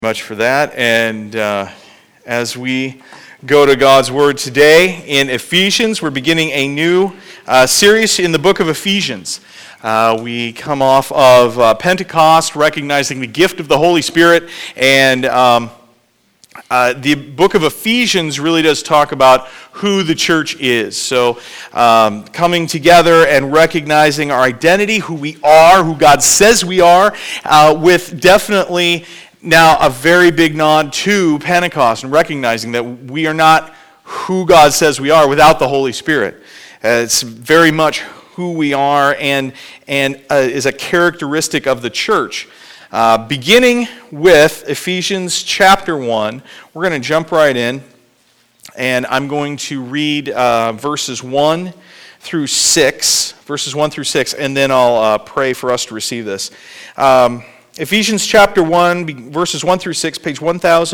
Much for that. And as we go to God's Word today in Ephesians, we're beginning a new series in the book of Ephesians. We come off of Pentecost, recognizing the gift of the Holy Spirit, and the book of Ephesians really does talk about who the church is. So coming together and recognizing our identity, who we are, who God says we are, with definitely now a very big nod to Pentecost and recognizing that we are not who God says we are without the Holy Spirit. It's very much who we are and is a characteristic of the church. Beginning with Ephesians chapter 1, we're going to jump right in, and I'm going to read verses 1 through 6, and then I'll pray for us to receive this. Ephesians chapter 1, verses 1 through 6, page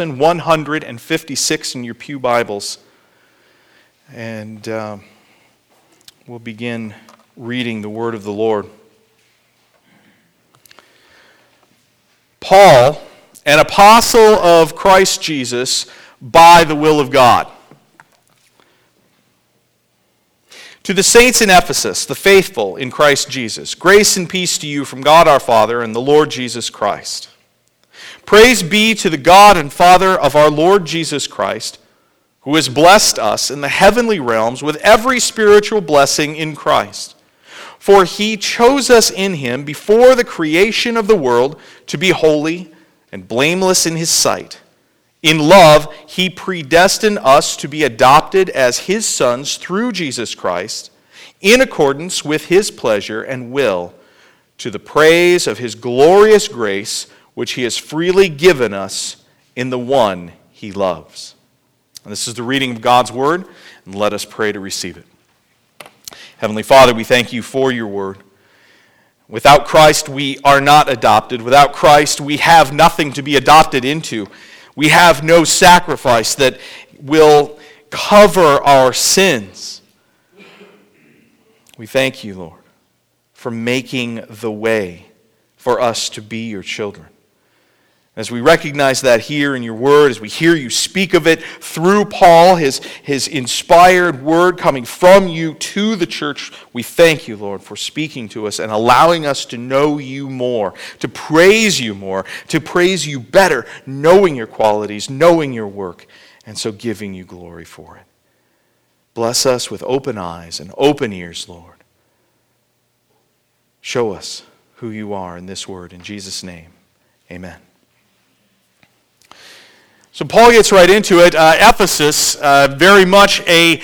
1156 in your pew Bibles. And we'll begin reading the word of the Lord. Paul, an apostle of Christ Jesus, by the will of God. To the saints in Ephesus, the faithful in Christ Jesus, grace and peace to you from God our Father and the Lord Jesus Christ. Praise be to the God and Father of our Lord Jesus Christ, who has blessed us in the heavenly realms with every spiritual blessing in Christ. For he chose us in him before the creation of the world to be holy and blameless in his sight. In love, he predestined us to be adopted as his sons through Jesus Christ, in accordance with his pleasure and will, to the praise of his glorious grace, which he has freely given us in the one he loves. And this is the reading of God's word, and let us pray to receive it. Heavenly Father, we thank you for your word. Without Christ, we are not adopted. Without Christ, we have nothing to be adopted into. We have no sacrifice that will cover our sins. We thank you, Lord, for making the way for us to be your children. As we recognize that here in your word, as we hear you speak of it through Paul, his inspired word coming from you to the church, we thank you, Lord, for speaking to us and allowing us to know you more, to praise you more, to praise you better, knowing your qualities, knowing your work, and so giving you glory for it. Bless us with open eyes and open ears, Lord. Show us who you are in this word. In Jesus' name, amen. So Paul gets right into it. Ephesus, very much a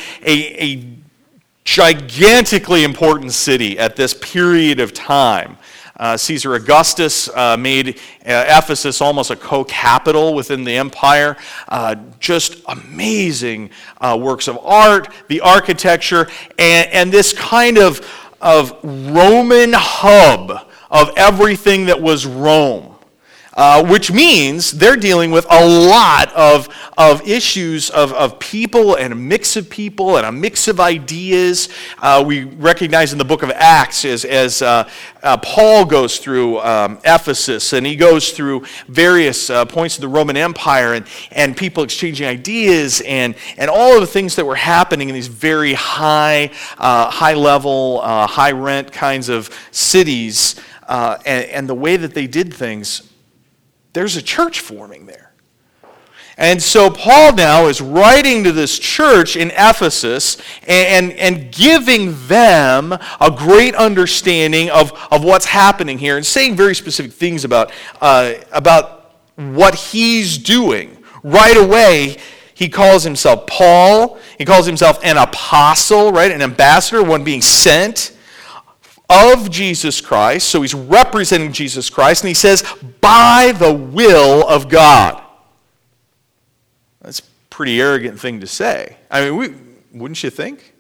gigantically important city at this period of time. Caesar Augustus made Ephesus almost a co-capital within the empire. Just amazing works of art, the architecture, and this kind of Roman hub of everything that was Rome. Which means they're dealing with a lot of issues of people and a mix of people and a mix of ideas. We recognize in the book of Acts as Paul goes through Ephesus, and he goes through various points of the Roman Empire and people exchanging ideas and all of the things that were happening in these very high level, high rent kinds of cities, and the way that they did things. There's a church forming there. And so Paul now is writing to this church in Ephesus and giving them a great understanding of what's happening here and saying very specific things about what he's doing. Right away, he calls himself Paul. He calls himself an apostle, right? An ambassador, one being sent of Jesus Christ. So he's representing Jesus Christ, and he says, by the will of God. That's a pretty arrogant thing to say. I mean, wouldn't you think?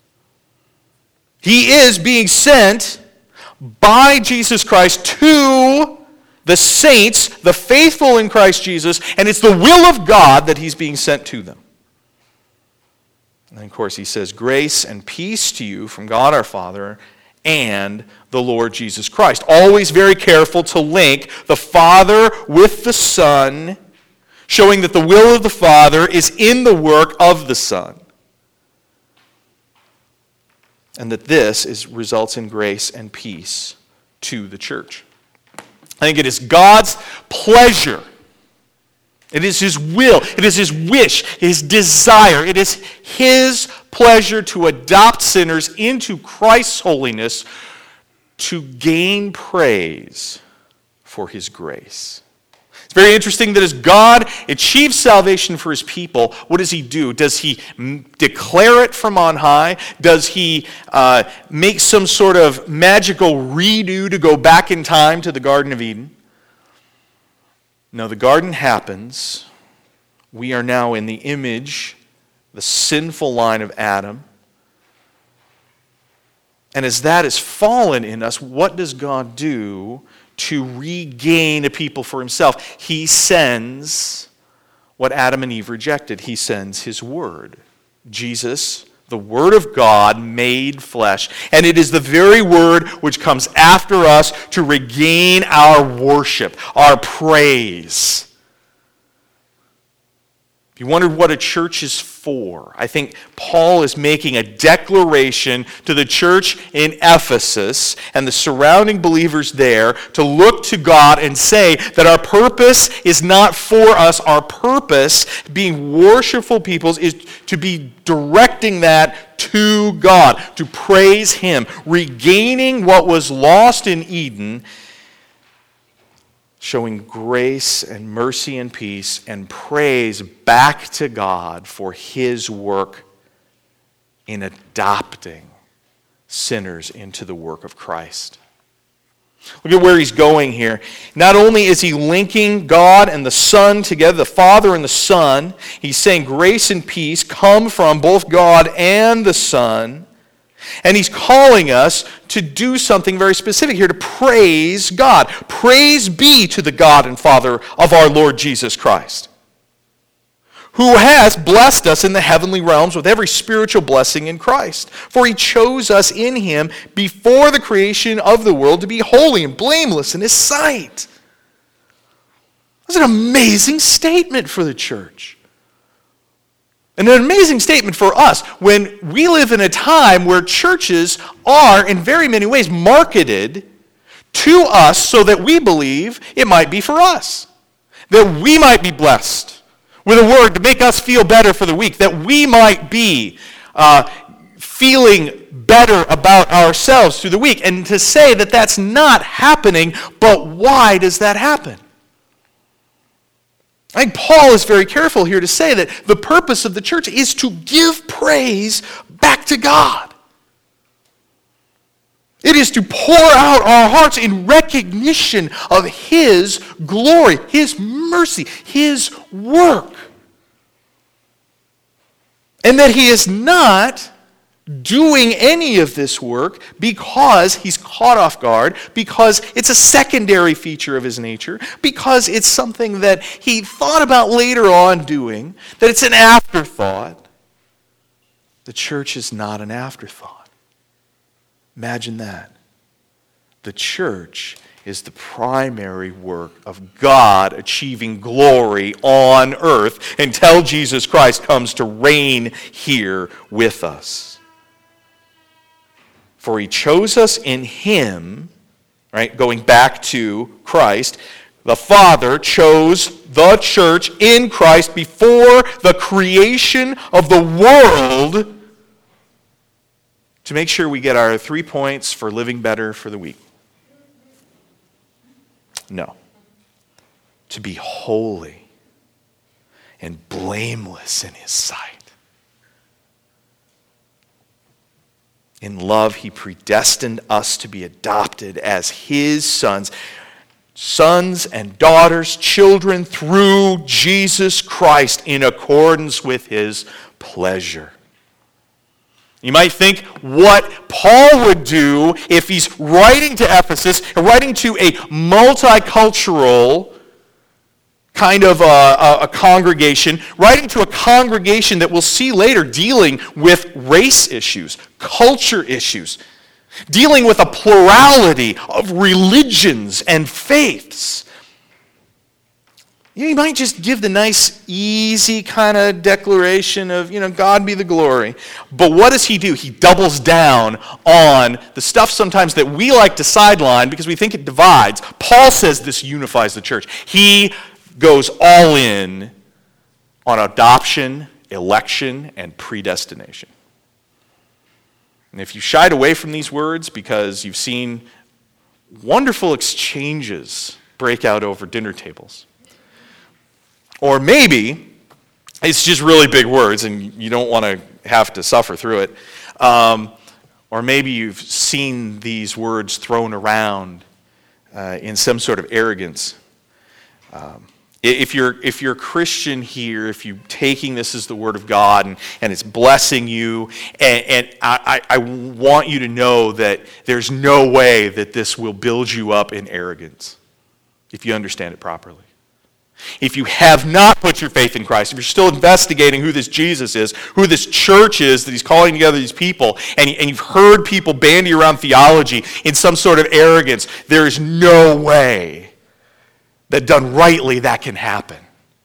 He is being sent by Jesus Christ to the saints, the faithful in Christ Jesus, and it's the will of God that he's being sent to them. And then, of course, he says, grace and peace to you from God our Father and the Lord Jesus Christ. Always very careful to link the Father with the Son showing that the will of the Father is in the work of the Son, and that this results in grace and peace to the church. I think it is God's pleasure. It is His will. It is His wish, His desire. It is His pleasure to adopt sinners into Christ's holiness to gain praise for His grace. It's very interesting that as God achieves salvation for His people, what does He do? Does He declare it from on high? Does He make some sort of magical redo to go back in time to the Garden of Eden? No, the garden happens. We are now in the image, the sinful line of Adam. And as that is fallen in us, what does God do to regain a people for Himself? He sends what Adam and Eve rejected. He sends His Word. Jesus, the Word of God made flesh. And it is the very Word which comes after us to regain our worship, our praise. If you wondered what a church is for, I think Paul is making a declaration to the church in Ephesus and the surrounding believers there to look to God and say that our purpose is not for us. Our purpose, being worshipful peoples, is to be directing that to God, to praise Him, regaining what was lost in Eden, showing grace and mercy and peace and praise back to God for His work in adopting sinners into the work of Christ. Look at where he's going here. Not only is he linking God and the Son together, the Father and the Son, he's saying grace and peace come from both God and the Son. And he's calling us to do something very specific here, to praise God. Praise be to the God and Father of our Lord Jesus Christ, who has blessed us in the heavenly realms with every spiritual blessing in Christ. For He chose us in Him before the creation of the world to be holy and blameless in His sight. That's an amazing statement for the church. And an amazing statement for us when we live in a time where churches are, in very many ways, marketed to us so that we believe it might be for us. That we might be blessed with a word to make us feel better for the week. That we might be feeling better about ourselves through the week. And to say that that's not happening, but why does that happen? I think Paul is very careful here to say that the purpose of the church is to give praise back to God. It is to pour out our hearts in recognition of His glory, His mercy, His work. And that He is not doing any of this work because He's caught off guard, because it's a secondary feature of His nature, because it's something that He thought about later on doing, that it's an afterthought. The church is not an afterthought. Imagine that. The church is the primary work of God achieving glory on earth until Jesus Christ comes to reign here with us. For He chose us in Him, right? Going back to Christ, the Father chose the church in Christ before the creation of the world to make sure we get our 3 points for living better for the week. No. To be holy and blameless in His sight. In love, He predestined us to be adopted as His sons and daughters, children through Jesus Christ in accordance with His pleasure. You might think what Paul would do if he's writing to Ephesus, and writing to a multicultural kind of a congregation, writing to a congregation that we'll see later dealing with race issues, culture issues, dealing with a plurality of religions and faiths. You might just give the nice, easy kind of declaration of, God be the glory. But what does he do? He doubles down on the stuff sometimes that we like to sideline because we think it divides. Paul says this unifies the church. He goes all in on adoption, election, and predestination. And if you shied away from these words because you've seen wonderful exchanges break out over dinner tables, or maybe it's just really big words and you don't want to have to suffer through it. Or maybe you've seen these words thrown around in some sort of arrogance. If you're a Christian here, if you're taking this as the Word of God and it's blessing you, and I want you to know that there's no way that this will build you up in arrogance if you understand it properly. If you have not put your faith in Christ, if you're still investigating who this Jesus is, who this church is that he's calling together these people, and you've heard people bandy around theology in some sort of arrogance, there is no way that done rightly that can happen.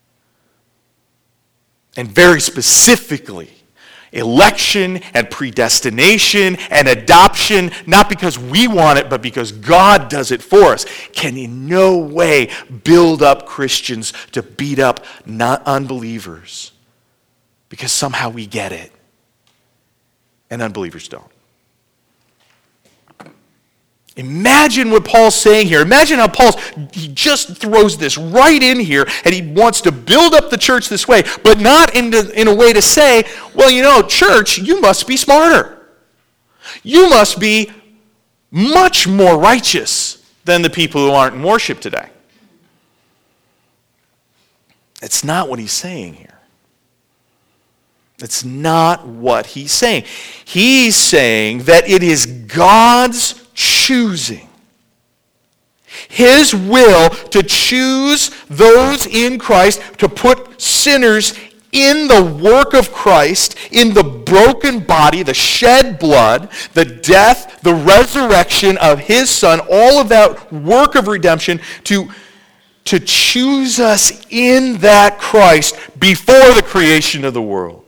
And very specifically, election and predestination and adoption, not because we want it, but because God does it for us, can in no way build up Christians to beat up unbelievers because somehow we get it and unbelievers don't. Imagine what Paul's saying here. Imagine how he just throws this right in here, and he wants to build up the church this way, but not in a way to say, well, church, you must be smarter. You must be much more righteous than the people who aren't in worship today. It's not what he's saying here. It's not what he's saying. He's saying that it is God's choosing, his will to choose those in Christ, to put sinners in the work of Christ, in the broken body, the shed blood, the death, the resurrection of his Son, all of that work of redemption, to choose us in that Christ before the creation of the world.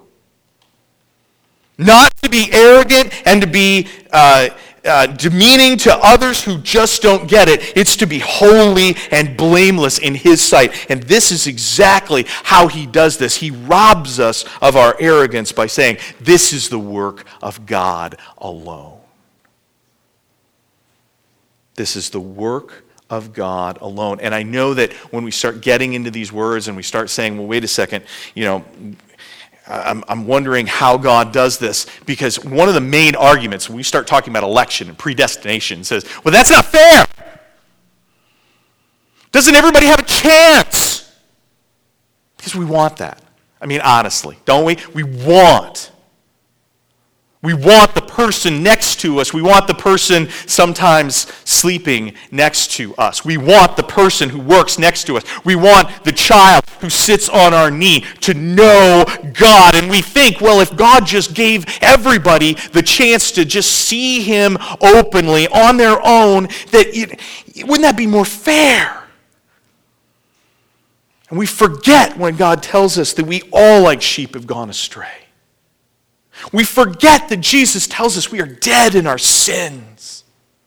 Not to be arrogant and to be demeaning to others who just don't get it. It's to be holy and blameless in his sight. And this is exactly how he does this. He robs us of our arrogance by saying, this is the work of God alone. This is the work of God alone. And I know that when we start getting into these words and we start saying, well, wait a second, I'm wondering how God does this, because one of the main arguments when we start talking about election and predestination says, well, that's not fair. Doesn't everybody have a chance? Because we want that. I mean, honestly, don't we? We want the person next to us. We want the person sometimes sleeping next to us. We want the person who works next to us. We want the child who sits on our knee to know God. And we think, well, if God just gave everybody the chance to just see him openly on their own, wouldn't that be more fair? And we forget when God tells us that we all like sheep have gone astray. We forget that Jesus tells us we are dead in our sins.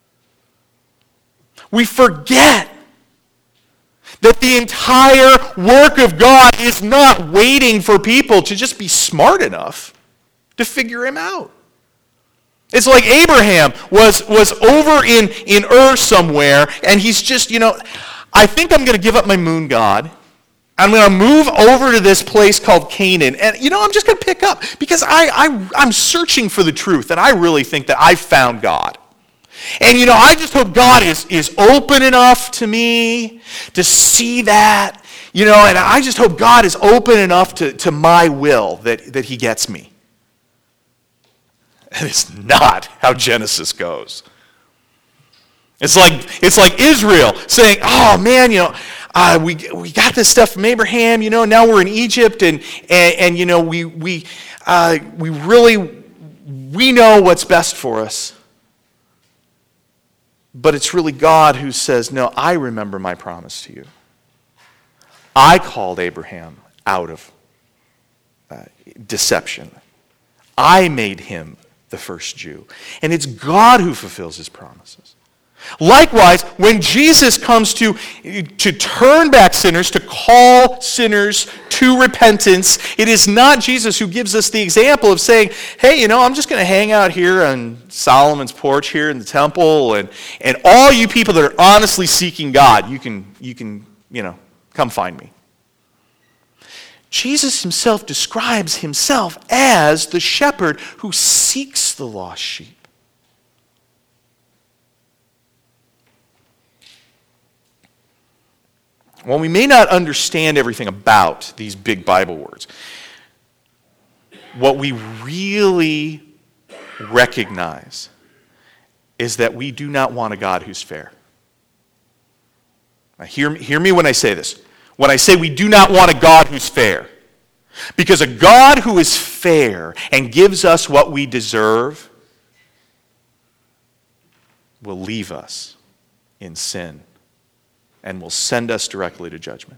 We forget that the entire work of God is not waiting for people to just be smart enough to figure him out. It's like Abraham was over in Ur somewhere, and he's just, I think I'm going to give up my moon god. I'm going to move over to this place called Canaan. And, I'm just going to pick up because I'm searching for the truth. And I really think that I've found God. And, I just hope God is open enough to me to see that. And I just hope God is open enough to my will that he gets me. And it's not how Genesis goes. It's like Israel saying, oh, man, we got this stuff from Abraham, now we're in Egypt, and we know what's best for us. But it's really God who says, no, I remember my promise to you. I called Abraham out of deception. I made him the first Jew. And it's God who fulfills his promises. Likewise, when Jesus comes to turn back sinners, to call sinners to repentance, it is not Jesus who gives us the example of saying, hey, I'm just going to hang out here on Solomon's porch here in the temple, and all you people that are honestly seeking God, you can come find me. Jesus himself describes himself as the shepherd who seeks the lost sheep. While we may not understand everything about these big Bible words, what we really recognize is that we do not want a God who's fair. Now, hear me when I say this. When I say we do not want a God who's fair, because a God who is fair and gives us what we deserve will leave us in sin and will send us directly to judgment.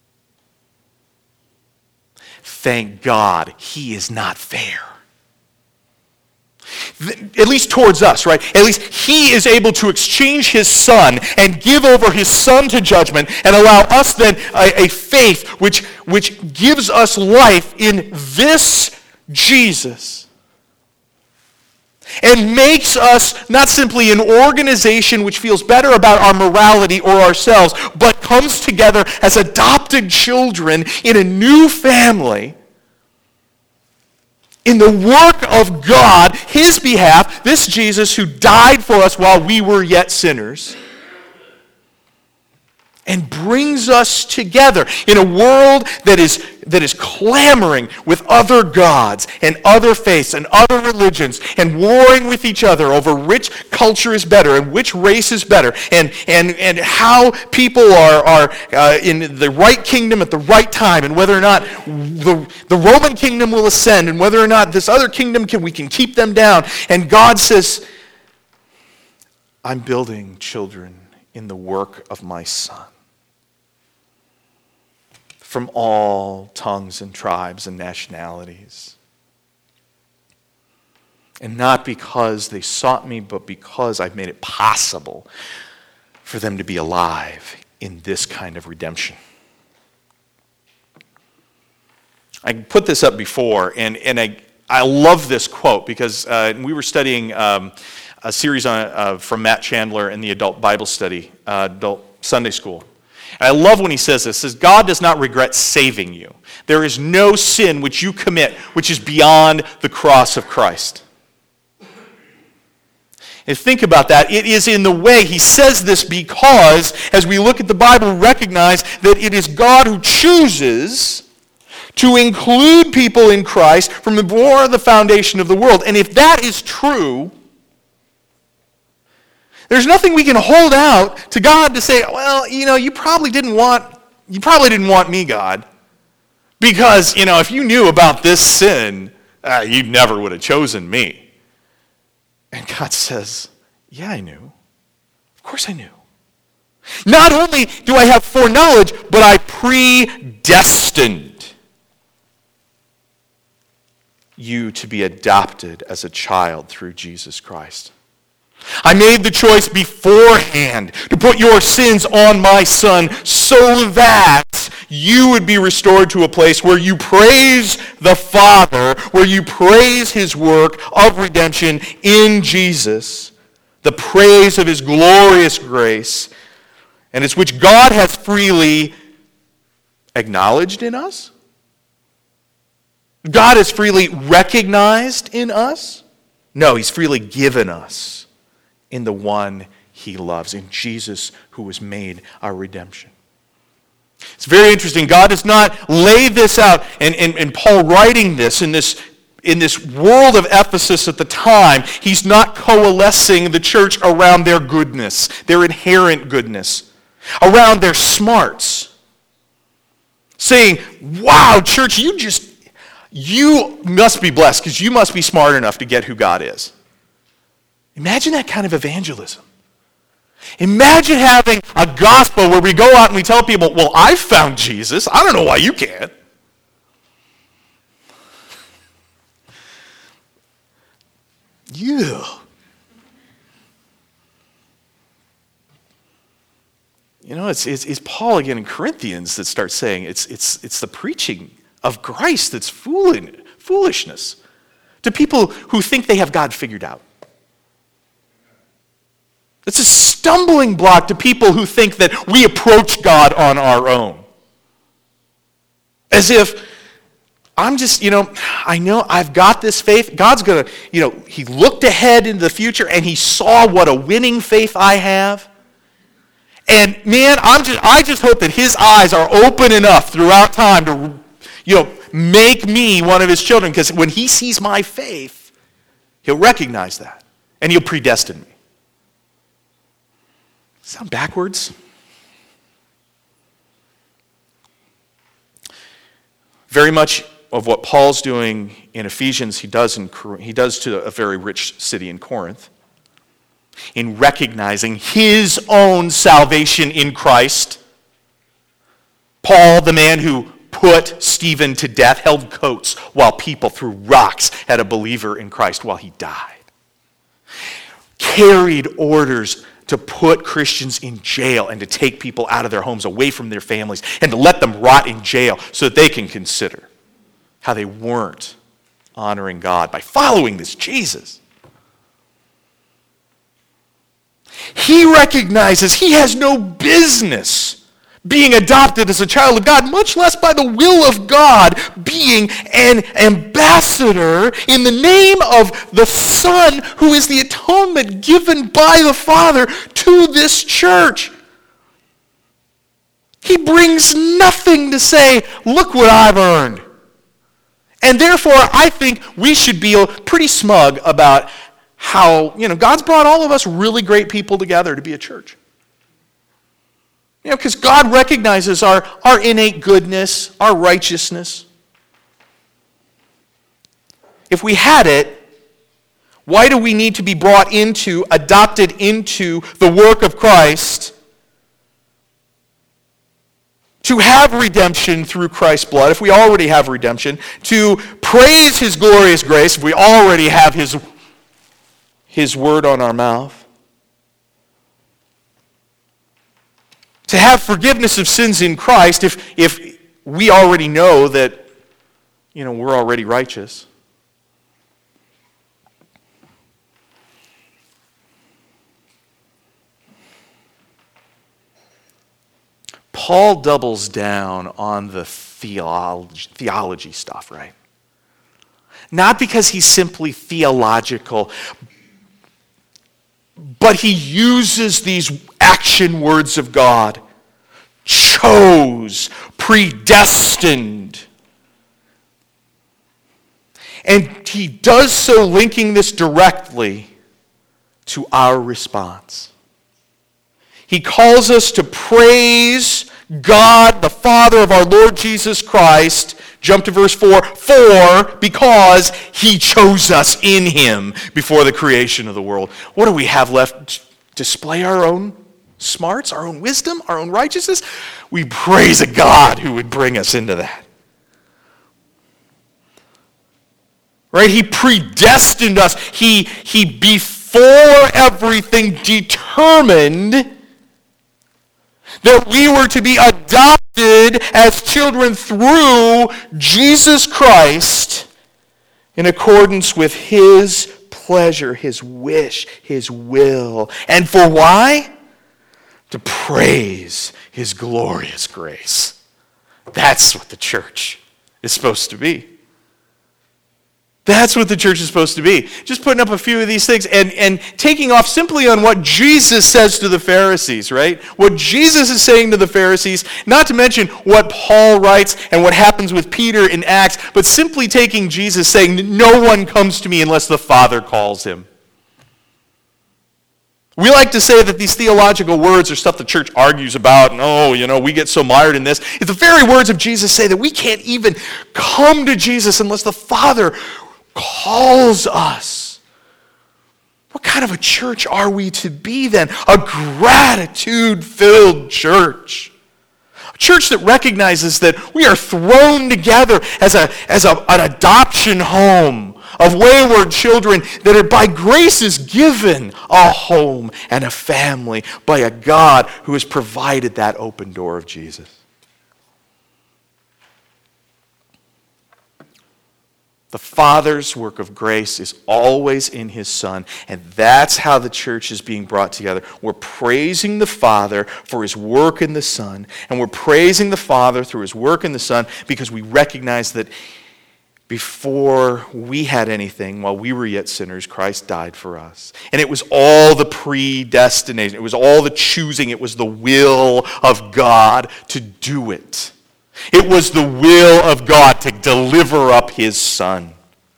Thank God he is not fair. At least towards us, right? At least he is able to exchange his son and give over his son to judgment and allow us then a faith which gives us life in this Jesus. And makes us not simply an organization which feels better about our morality or ourselves, but comes together as adopted children in a new family. In the work of God, his behalf, this Jesus who died for us while we were yet sinners, and brings us together in a world that is clamoring with other gods and other faiths and other religions and warring with each other over which culture is better and which race is better and how people are in the right kingdom at the right time and whether or not the Roman kingdom will ascend and whether or not this other kingdom we can keep them down. And God says, I'm building children in the work of my Son, from all tongues and tribes and nationalities. And not because they sought me, but because I've made it possible for them to be alive in this kind of redemption. I put this up before, and I love this quote because we were studying a series from Matt Chandler in the adult Bible study, adult Sunday school. And I love when he says this. He says, God does not regret saving you. There is no sin which you commit which is beyond the cross of Christ. And think about that. It is in the way he says this because, as we look at the Bible, recognize that it is God who chooses to include people in Christ from before the foundation of the world. And if that is true, there's nothing we can hold out to God to say, well, you probably didn't want me, God, because, if you knew about this sin, you never would have chosen me. And God says, yeah, I knew. Of course I knew. Not only do I have foreknowledge, but I predestined you to be adopted as a child through Jesus Christ. I made the choice beforehand to put your sins on my Son so that you would be restored to a place where you praise the Father, where you praise his work of redemption in Jesus, the praise of his glorious grace, and it's which God has freely acknowledged in us. God has freely recognized in us. No, he's freely given us in the one he loves, in Jesus who was made our redemption. It's very interesting. God does not lay this out, and Paul writing this in this world of Ephesus at the time, he's not coalescing the church around their goodness, their inherent goodness, around their smarts. Saying, wow, church, you must be blessed because you must be smart enough to get who God is. Imagine that kind of evangelism. Imagine having a gospel where we go out and we tell people, well, I found Jesus. I don't know why you can't. You. You know, it's Paul again in Corinthians that starts saying it's the preaching of Christ that's foolishness to people who think they have God figured out. It's a stumbling block to people who think that we approach God on our own. As if, I'm just, I know I've got this faith. God's going to, he looked ahead into the future and he saw what a winning faith I have. And man, I just hope that his eyes are open enough throughout time to, make me one of his children. Because when he sees my faith, he'll recognize that. And he'll predestine me. Sound backwards? Very much of what Paul's doing in Ephesians, he does to a very rich city in Corinth, in recognizing his own salvation in Christ. Paul, the man who put Stephen to death, held coats while people threw rocks at a believer in Christ while he died. Carried orders to put Christians in jail and to take people out of their homes, away from their families, and to let them rot in jail so that they can consider how they weren't honoring God by following this Jesus. He recognizes he has no business being adopted as a child of God, much less by the will of God being an ambassador in the name of the Son, who is the atonement given by the Father to this church. He brings nothing to say, look what I've earned. And therefore, I think we should be pretty smug about how, God's brought all of us really great people together to be a church. Because God recognizes our innate goodness, our righteousness. If we had it, why do we need to be brought into, adopted into the work of Christ to have redemption through Christ's blood, if we already have redemption, to praise his glorious grace, if we already have his word on our mouth, to have forgiveness of sins in Christ, if we already know that, we're already righteous. Paul doubles down on the theology stuff, right? Not because he's simply theological, but he uses these action words of God. Chose, predestined. And he does so linking this directly to our response. He calls us to praise God, the Father of our Lord Jesus Christ. Jump to verse 4. Because he chose us in him before the creation of the world. What do we have left? Display our own smarts, our own wisdom, our own righteousness? We praise a God who would bring us into that. Right? He predestined us. He before everything determined that we were to be adopted as children through Jesus Christ in accordance with his pleasure, his wish, his will. And for why? To praise his glorious grace. That's what the church is supposed to be. That's what the church is supposed to be. Just putting up a few of these things and taking off simply on what Jesus says to the Pharisees, right? What Jesus is saying to the Pharisees, not to mention what Paul writes and what happens with Peter in Acts, but simply taking Jesus saying, no one comes to me unless the Father calls him. We like to say that these theological words are stuff the church argues about, and we get so mired in this. If the very words of Jesus say that we can't even come to Jesus unless the Father calls us. What kind of a church are we to be then? A gratitude-filled church. A church that recognizes that we are thrown together as an adoption home of wayward children that are by grace is given a home and a family by a God who has provided that open door of Jesus. The Father's work of grace is always in His Son, and that's how the church is being brought together. We're praising the Father for His work in the Son, and we're praising the Father through His work in the Son because we recognize that before we had anything, while we were yet sinners, Christ died for us. And it was all the predestination, it was all the choosing, it was the will of God to do it. It was the will of God to deliver up His Son.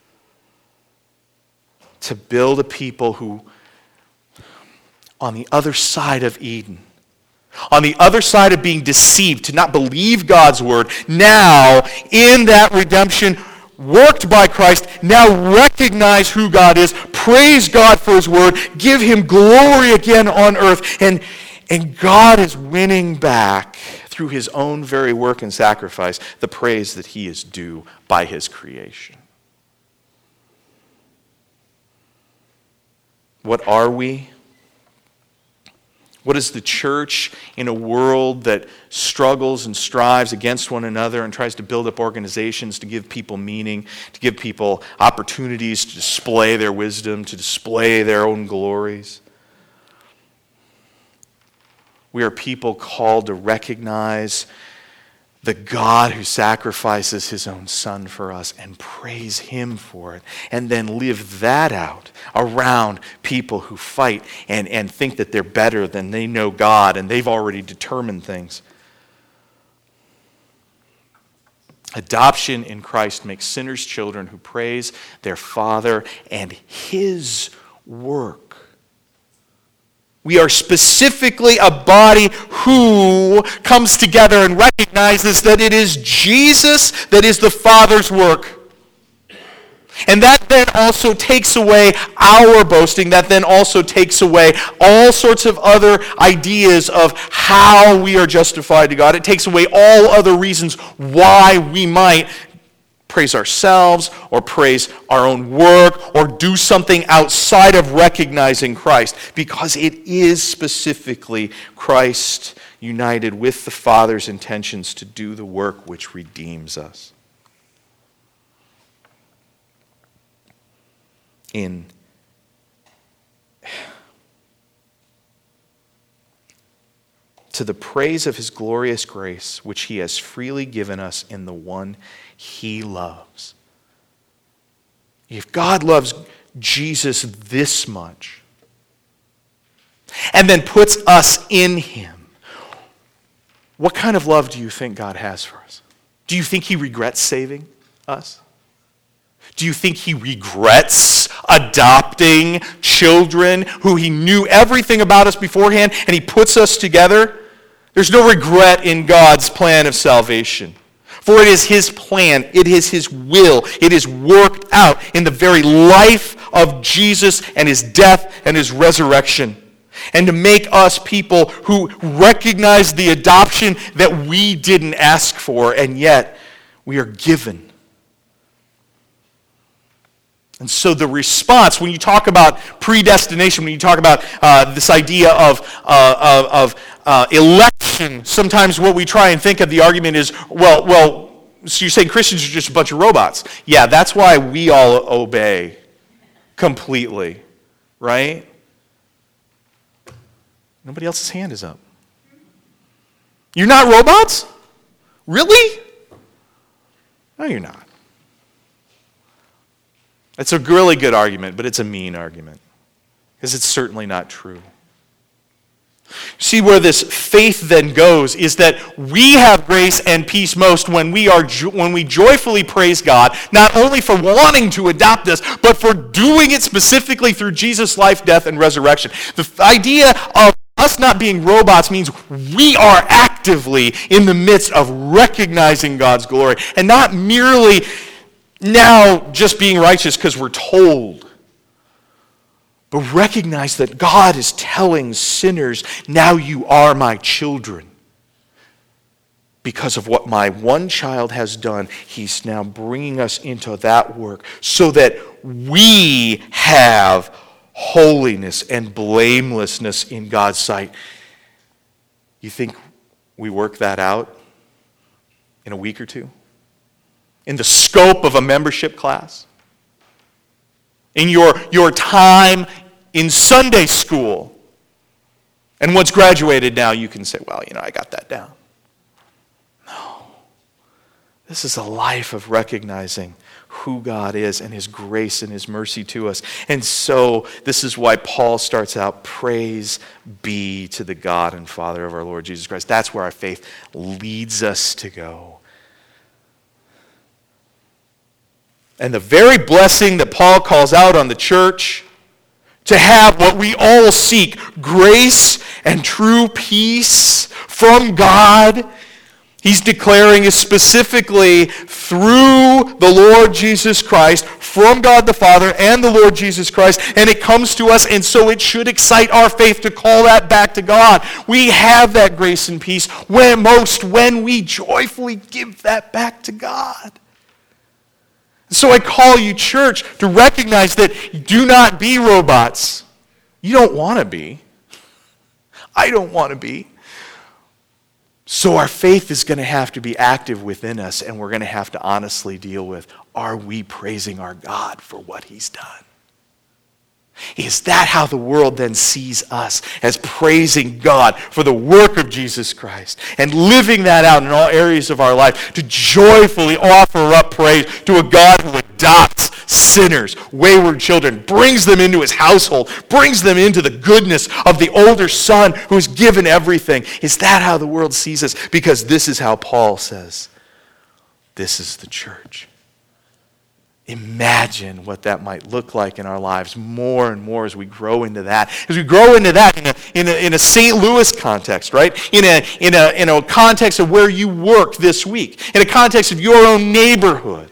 To build a people who, on the other side of Eden, on the other side of being deceived, to not believe God's word, now, in that redemption worked by Christ, now recognize who God is, praise God for His word, give Him glory again on earth, and God is winning back through His own very work and sacrifice, the praise that He is due by His creation. What are we? What is the church in a world that struggles and strives against one another and tries to build up organizations to give people meaning, to give people opportunities to display their wisdom, to display their own glories? We are people called to recognize the God who sacrifices His own Son for us and praise Him for it, and then live that out around people who fight and think that they're better than they know God and they've already determined things. Adoption in Christ makes sinners children who praise their Father and His work. We are specifically a body who comes together and recognizes that it is Jesus that is the Father's work. And that then also takes away our boasting. That then also takes away all sorts of other ideas of how we are justified to God. It takes away all other reasons why we might praise ourselves or praise our own work or do something outside of recognizing Christ, because it is specifically Christ united with the Father's intentions to do the work which redeems us. To the praise of His glorious grace, which He has freely given us in the one He loves. If God loves Jesus this much, and then puts us in Him, what kind of love do you think God has for us? Do you think He regrets saving us? Do you think He regrets adopting children who He knew everything about us beforehand and He puts us together? There's no regret in God's plan of salvation. For it is His plan, it is His will, it is worked out in the very life of Jesus and His death and His resurrection. And to make us people who recognize the adoption that we didn't ask for, and yet we are given. And so the response, when you talk about predestination, when you talk about this idea of election, sometimes what we try and think of the argument is, well, so you're saying Christians are just a bunch of robots. Yeah, that's why we all obey completely, right? Nobody else's hand is up. You're not robots? Really? No, you're not. It's a really good argument, but it's a mean argument, because it's certainly not true. See, where this faith then goes is that we have grace and peace most when we joyfully praise God, not only for wanting to adopt us, but for doing it specifically through Jesus' life, death, and resurrection. The idea of us not being robots means we are actively in the midst of recognizing God's glory, and not merely now just being righteous because we're told. but recognize that God is telling sinners, now you are my children. Because of what my one child has done, he's now bringing us into that work so that we have holiness and blamelessness in God's sight. You think we work that out in a week or two? In the scope of a membership class? In your time in Sunday school? And once graduated now, you can say, well, I got that down. No. This is a life of recognizing who God is and his grace and his mercy to us. And so this is why Paul starts out, praise be to the God and Father of our Lord Jesus Christ. That's where our faith leads us to go. And the very blessing that Paul calls out on the church, to have what we all seek, grace and true peace from God, he's declaring is specifically through the Lord Jesus Christ, from God the Father and the Lord Jesus Christ, and it comes to us, and so it should excite our faith to call that back to God. We have that grace and peace when we joyfully give that back to God. So I call you, church, to recognize that do not be robots. You don't want to be. I don't want to be. So our faith is going to have to be active within us, and we're going to have to honestly deal with, are we praising our God for what he's done? Is that how the world then sees us, as praising God for the work of Jesus Christ and living that out in all areas of our life, to joyfully offer up praise to a God who adopts sinners, wayward children, brings them into his household, brings them into the goodness of the older son who has given everything? Is that how the world sees us? Because this is how Paul says, this is the church. Imagine what that might look like in our lives more and more as we grow into that. As we grow into that in a St. Louis context, right? In a context of where you work this week. In a context of your own neighborhood.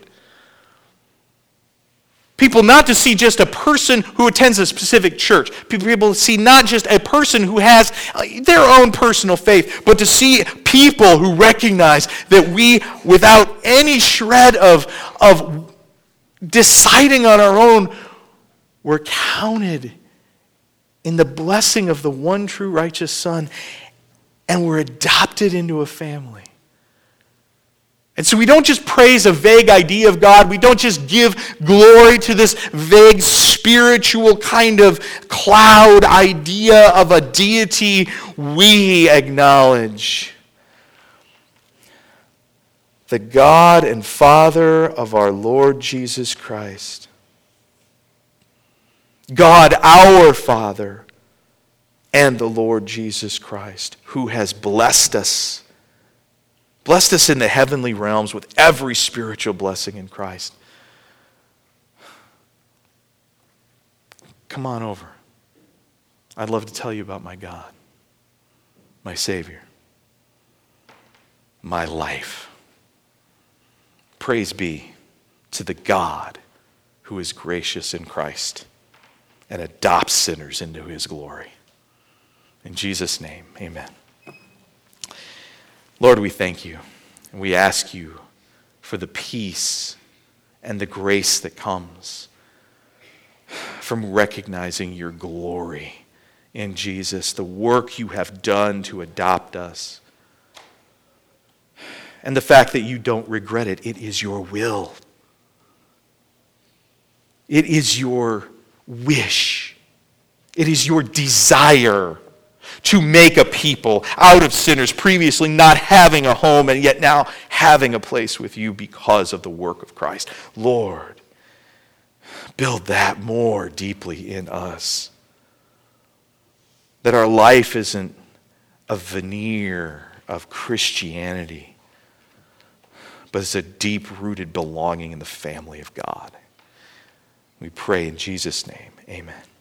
People not to see just a person who attends a specific church. People see not just a person who has their own personal faith, but to see people who recognize that we, without any shred of deciding on our own, we're counted in the blessing of the one true righteous Son, and we're adopted into a family. And so we don't just praise a vague idea of God. We don't just give glory to this vague spiritual kind of cloud idea of a deity. We acknowledge the God and Father of our Lord Jesus Christ. God our Father and the Lord Jesus Christ, who has blessed us in the heavenly realms with every spiritual blessing in Christ. Come on over. I'd love to tell you about my God, my Savior, my life. Praise be to the God who is gracious in Christ and adopts sinners into his glory. In Jesus' name, amen. Lord, we thank you, and we ask you for the peace and the grace that comes from recognizing your glory in Jesus, the work you have done to adopt us, and the fact that you don't regret it. It is your will. It is your wish. It is your desire to make a people out of sinners, previously not having a home and yet now having a place with you because of the work of Christ. Lord, build that more deeply in us. That our life isn't a veneer of Christianity, but it's a deep-rooted belonging in the family of God. We pray in Jesus' name, amen.